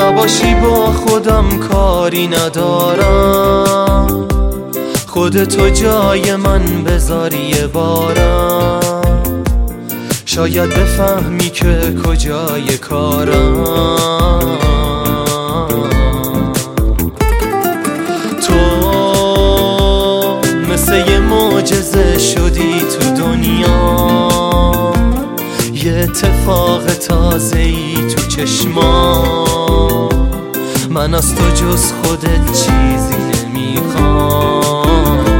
نباشی با خودم کاری ندارم، خودتو جای من بذاری یه بارم، شاید بفهمی که کجای کارم. تو مثل یه معجزه شدی تو دنیا، یه اتفاق تازه‌ای تو چشمام، من از تو جز خودت چیزی نمیخوام.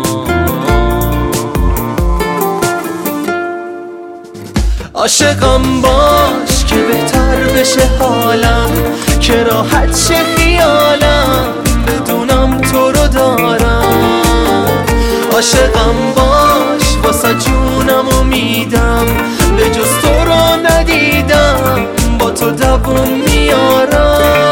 عاشقم باش که بهتر بشه حالم، که راحت شه خیالم بدونم تو رو دارم. عاشقم باش واسه جونم امیدم، به جز تو رو ندیدم با تو دووم میارم.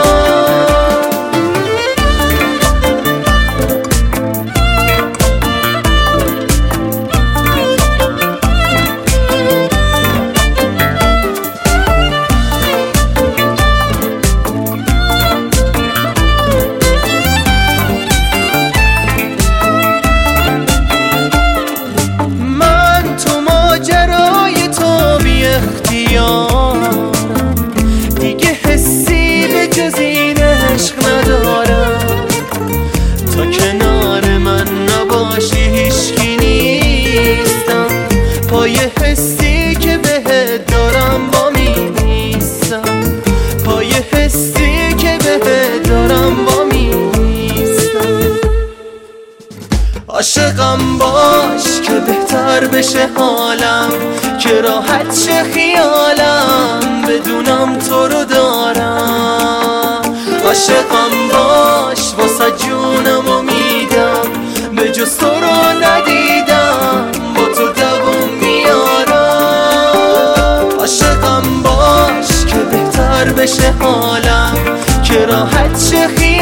دیگه حسی به جز این عشق ندارم، تا کنار من نباشی هیچکی نیستم، پای حسی که بهت دارم با میستم، پای حسی که بهت دارم با میستم. عاشقم باش که بهتر بشه حالم، که راحت شه خیالم بدونم تو رو دارم. عاشقم باش واسه جونم امیدم، به جز تو رو ندیدم با تو دووم میارم. عاشقم باش که بهتر بشه حالم، که راحت شه خیالم